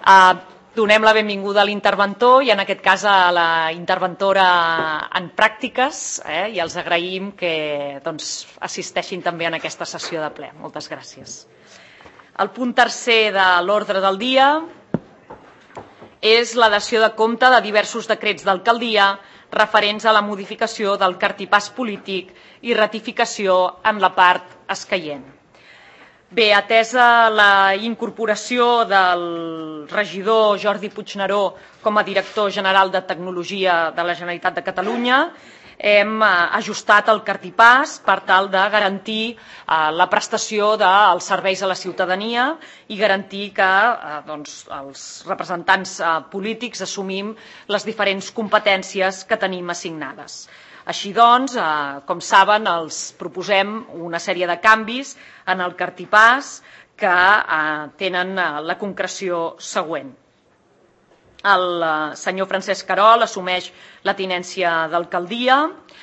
Donem la benvinguda a l'interventor i en aquest cas a la interventora en pràctiques i els agraïm que assisteixin també en aquesta sessió de ple. Moltes gràcies. El punt tercer de l'ordre del dia és la dació de compte de diversos decrets d'alcaldia referents a la modificació del cartipàs polític i ratificació en la part escaient. Bé, atesa la incorporació del regidor Jordi Puigneró com a director general de Tecnologia de la Generalitat de Catalunya, hem ajustat el cartipàs per tal de garantir la prestació dels serveis a la ciutadania i garantir que els representants polítics assumim les diferents competències que tenim assignades. Així doncs, com saben, els proposem una sèrie de canvis en el cartipàs que tenen la concreció següent. El senyor Francesc Querol assumeix la tinència d'alcaldia,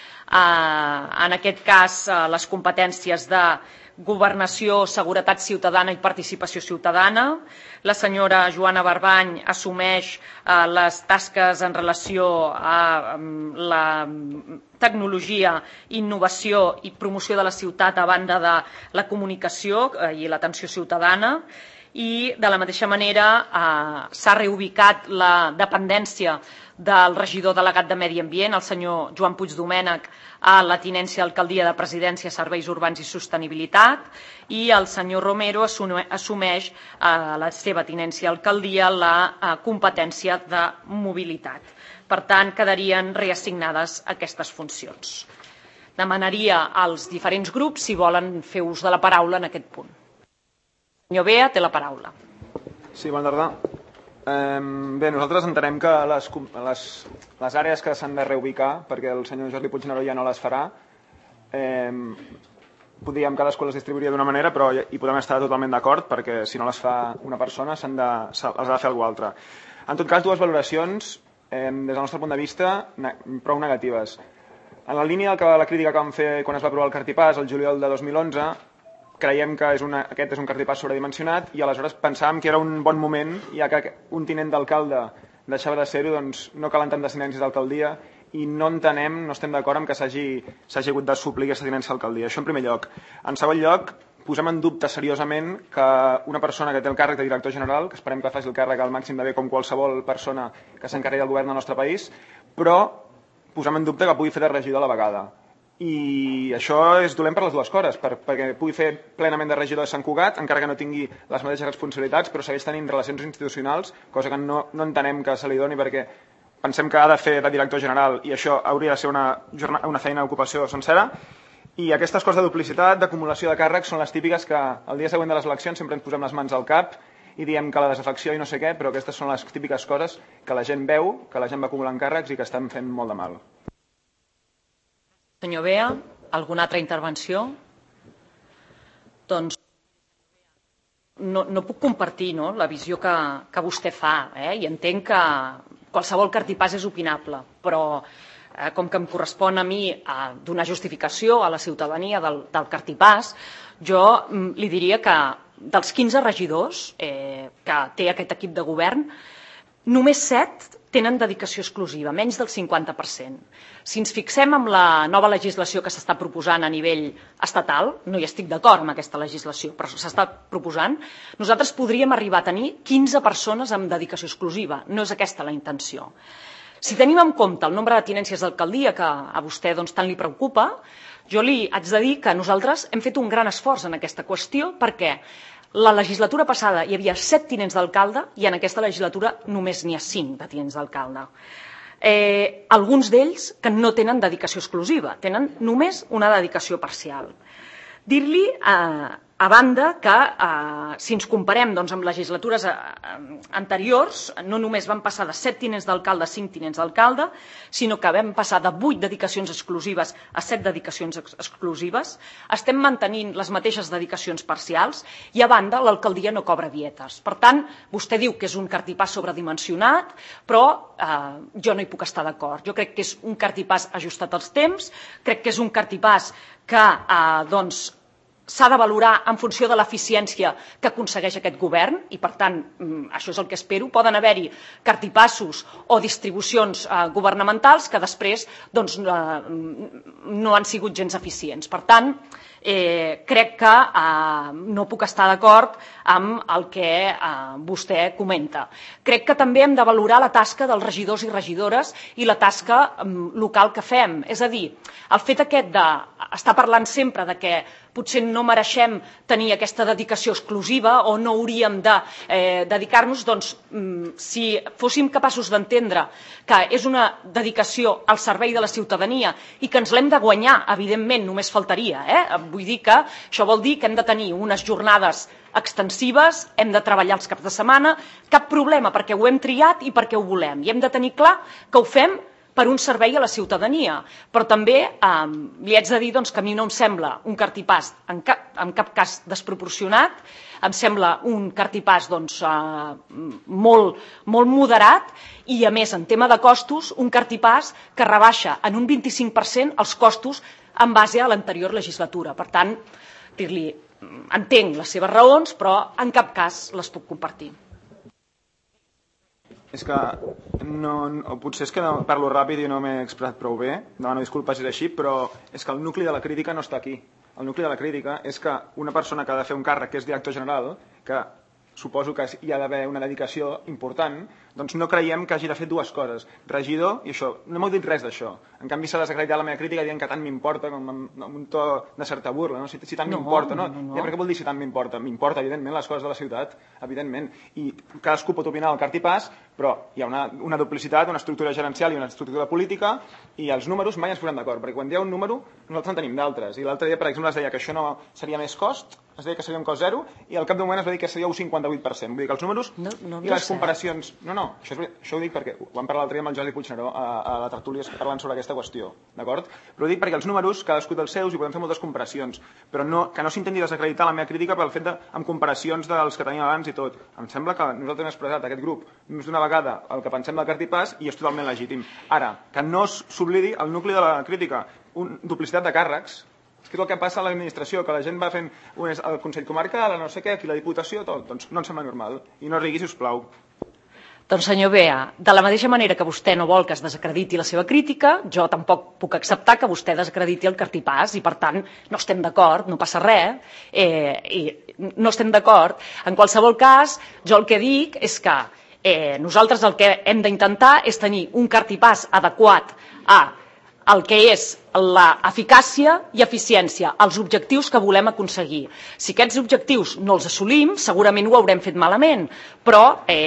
en aquest cas les competències de Governació, Seguretat Ciutadana i Participació Ciutadana. La senyora Joana Barbany assumeix les tasques en relació a la tecnologia, innovació i promoció de la ciutat a banda de la comunicació i l'atenció ciutadana. I de la mateixa manera s'ha reubicat la dependència del regidor delegat de Medi Ambient, el senyor Joan Puigdomènech, a la tinència d'alcaldia de Presidència, Serveis Urbans i Sostenibilitat, i el senyor Romero assumeix a la seva tinència d'alcaldia la competència de mobilitat. Per tant, quedarien reassignades aquestes funcions. Demanaria als diferents grups si volen fer ús de la paraula en aquest punt. Senyor Bea, té la paraula. Sí, bona tarda. Bé, nosaltres entenem que les àrees que s'han de reubicar, perquè el senyor Jordi Puigneró ja no les farà, podríem cadascú les distribuiria d'una manera, però hi podem estar totalment d'acord, perquè si no les fa una persona les ha de fer algú altre. En tot cas, dues valoracions, des del nostre punt de vista, prou negatives. En la línia de la crítica que vam fer quan es va aprovar el cartipàs el juliol de 2011, creiem que aquest és un cartipàs sobredimensionat i aleshores pensàvem que era un bon moment, ja que un tinent d'alcalde deixava de ser-ho, doncs no calen tantes tinències d'alcaldia i no estem d'acord amb que s'hagi hagut de suplir aquesta tinència d'alcaldia. Això en primer lloc. En segon lloc, posem en dubte seriosament que una persona que té el càrrec de director general, que esperem que faci el càrrec al màxim de bé com qualsevol persona que s'encarregui del govern del nostre país, però posem en dubte que pugui fer de regidor a la vegada. I això és dolent per les dues coses, perquè pugui fer plenament de regidor de Sant Cugat, encara que no tingui les mateixes responsabilitats, però segueix tenint relacions institucionals, cosa que no entenem que se li doni perquè pensem que ha de fer de director general i això hauria de ser una feina d'ocupació sencera. I aquestes coses de duplicitat, d'acumulació de càrrecs, són les típiques que el dia següent de les eleccions sempre ens posem les mans al cap i diem que la desafecció i no sé què, però aquestes són les típiques coses que la gent veu, que la gent va acumulant càrrecs i que estan fent molt de mal. Senyor Bea, alguna altra intervenció? Doncs no puc compartir la visió que vostè fa i entenc que qualsevol cartipàs és opinable, però com que em correspon a mi donar justificació a la ciutadania del cartipàs, jo li diria que dels 15 regidors que té aquest equip de govern, només 7 tenen dedicació exclusiva, menys del 50%. Si ens fixem en la nova legislació que s'està proposant a nivell estatal, no hi estic d'acord amb aquesta legislació, però s'està proposant, nosaltres podríem arribar a tenir 15 persones amb dedicació exclusiva. No és aquesta la intenció. Si tenim en compte el nombre de tinències d'alcaldia que a vostè tant li preocupa, jo li haig de dir que nosaltres hem fet un gran esforç en aquesta qüestió perquè la legislatura passada hi havia 7 tinents d'alcalde i en aquesta legislatura només n'hi ha 5 de tinents d'alcalde. Alguns d'ells que no tenen dedicació exclusiva, tenen només una dedicació parcial. Dir-li, a banda, que si ens comparem amb legislatures anteriors, no només vam passar de 7 tinents d'alcalde a 5 tinents d'alcalde, sinó que vam passar de 8 dedicacions exclusives a 7 dedicacions exclusives, estem mantenint les mateixes dedicacions parcials i, a banda, l'alcaldia no cobra dietes. Per tant, vostè diu que és un cartipàs sobredimensionat, però jo no hi puc estar d'acord. Jo crec que és un cartipàs ajustat als temps, crec que és un cartipàs que s'ha de valorar en funció de l'eficiència que aconsegueix aquest govern i, per tant, això és el que espero. Poden haver-hi cartipassos o distribucions governamentals que després no han sigut gens eficients. Per tant, crec que no puc estar d'acord amb el que vostè comenta. Crec que també hem de valorar la tasca dels regidors i regidores i la tasca local que fem. És a dir, el fet aquest d'estar parlant sempre de que potser no mereixem tenir aquesta dedicació exclusiva o no hauríem de dedicar-nos, doncs, si fóssim capaços d'entendre que és una dedicació al servei de la ciutadania i que ens l'hem de guanyar, evidentment, només faltaria. Vull dir que això vol dir que hem de tenir unes jornades extensives, hem de treballar els caps de setmana, cap problema, perquè ho hem triat i perquè ho volem. I hem de tenir clar que ho fem per un servei a la ciutadania. Però també li haig de dir que a mi no em sembla un cartipàs en cap cas desproporcionat, em sembla un cartipàs molt moderat i, a més, en tema de costos, un cartipàs que rebaixa en un 25% els costos en base a l'anterior legislatura. Per tant, dir-li, entenc les seves raons, però en cap cas les puc compartir. És que potser és que parlo ràpid i no m'he expressat prou bé, demano disculpes si és així, però és que el nucli de la crítica no està aquí. El nucli de la crítica és que una persona que ha de fer un càrrec, que és director general, que suposo que hi ha d'haver una dedicació important, doncs no creiem que hagi de fer dues coses. Regidor, i això, no m'heu dit res d'això. En canvi s'ha desacreditat la meva crítica dient que tant m'importa, com amb un to de certa burla, no? Si tant m'importa, no? Ja, per què vol dir si tant m'importa? M'importa, evidentment, les coses de la ciutat, evidentment. I cadascú pot opinar del cartipàs, però hi ha una duplicitat, una estructura gerencial i una estructura política, i els números mai ens posem d'acord, perquè quan hi ha un número, nosaltres en tenim d'altres. I l'altre dia, per exemple, es deia que això no seria més cost, es deia que seria un cost zero, i al cap d'un moment es va dir que seria un 58%. Vull dir que els números i les comparacions... No, això ho dic perquè ho vam parlar l'altre dia amb el Jordi Puigneró a la tertúlia parlant sobre aquesta qüestió, d'acord? Però ho dic perquè els números, cadascú dels seus, i podem fer moltes comparacions, però que no s'intenti desacreditar la meva crítica pel fet amb comparacions dels que teníem abans i tot. Em sembla que nosaltres hem expressat aquest grup més d'una vegada el que pensem del cartipàs i és totalment legítim. Ara, que no s'oblidi el nucli de la crítica, duplicitat de càrrecs, és el que passa a l'administració, que la gent va fent el Consell Comarcal, no sé què, aquí la Diputació, tot. Doncs no em sembla normal. I no rigui, si us plau. Doncs, senyor Bea, de la mateixa manera que vostè no vol que es desacrediti la seva crítica, jo tampoc puc acceptar que vostè desacrediti el cartipàs i, per tant, no estem d'acord, no passa res, i no estem d'acord. En qualsevol cas, jo el que dic és que nosaltres el que hem d'intentar és tenir un cartipàs adequat a el que és l'eficàcia i eficiència, els objectius que volem aconseguir. Si aquests objectius no els assolim, segurament ho haurem fet malament, però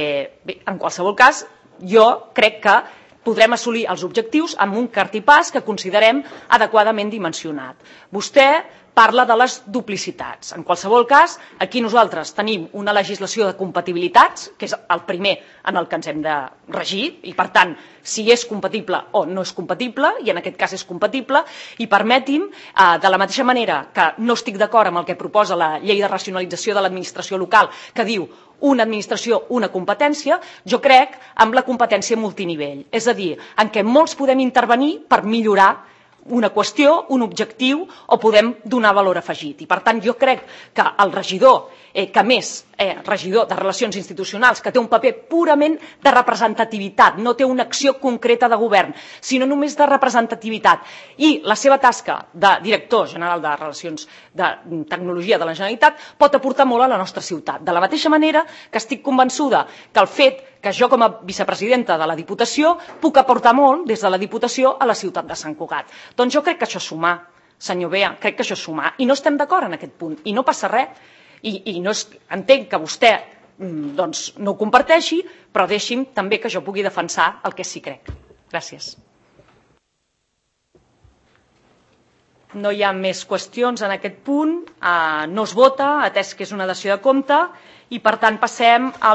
en qualsevol cas jo crec que podrem assolir els objectius amb un cartipàs que considerem adequadament dimensionat. Vostè parla de les duplicitats. En qualsevol cas, aquí nosaltres tenim una legislació de compatibilitats, que és el primer en el que ens hem de regir, i per tant, si és compatible o no és compatible, i en aquest cas és compatible, i permeti'm, de la mateixa manera que no estic d'acord amb el que proposa la llei de racionalització de l'administració local, que diu una administració, una competència, jo crec en la competència multinivell. És a dir, en què molts podem intervenir per millorar una qüestió, un objectiu, o podem donar valor afegit. I, per tant, jo crec que el regidor, que més regidor de Relacions Institucionals, que té un paper purament de representativitat, no té una acció concreta de govern, sinó només de representativitat, i la seva tasca de director general de Relacions de Tecnologia de la Generalitat pot aportar molt a la nostra ciutat. De la mateixa manera que estic convençuda que el fet que jo com a vicepresidenta de la Diputació puc aportar molt des de la Diputació a la ciutat de Sant Cugat. Doncs jo crec que això és sumar, senyor Bea, crec que això és sumar, i no estem d'acord en aquest punt, i no passa res, i no entenc que vostè no ho comparteixi, però deixi'm també que jo pugui defensar el que sí crec. Gràcies. No hi ha més qüestions en aquest punt, no es vota, atès que és una dació de compte, i per tant passem al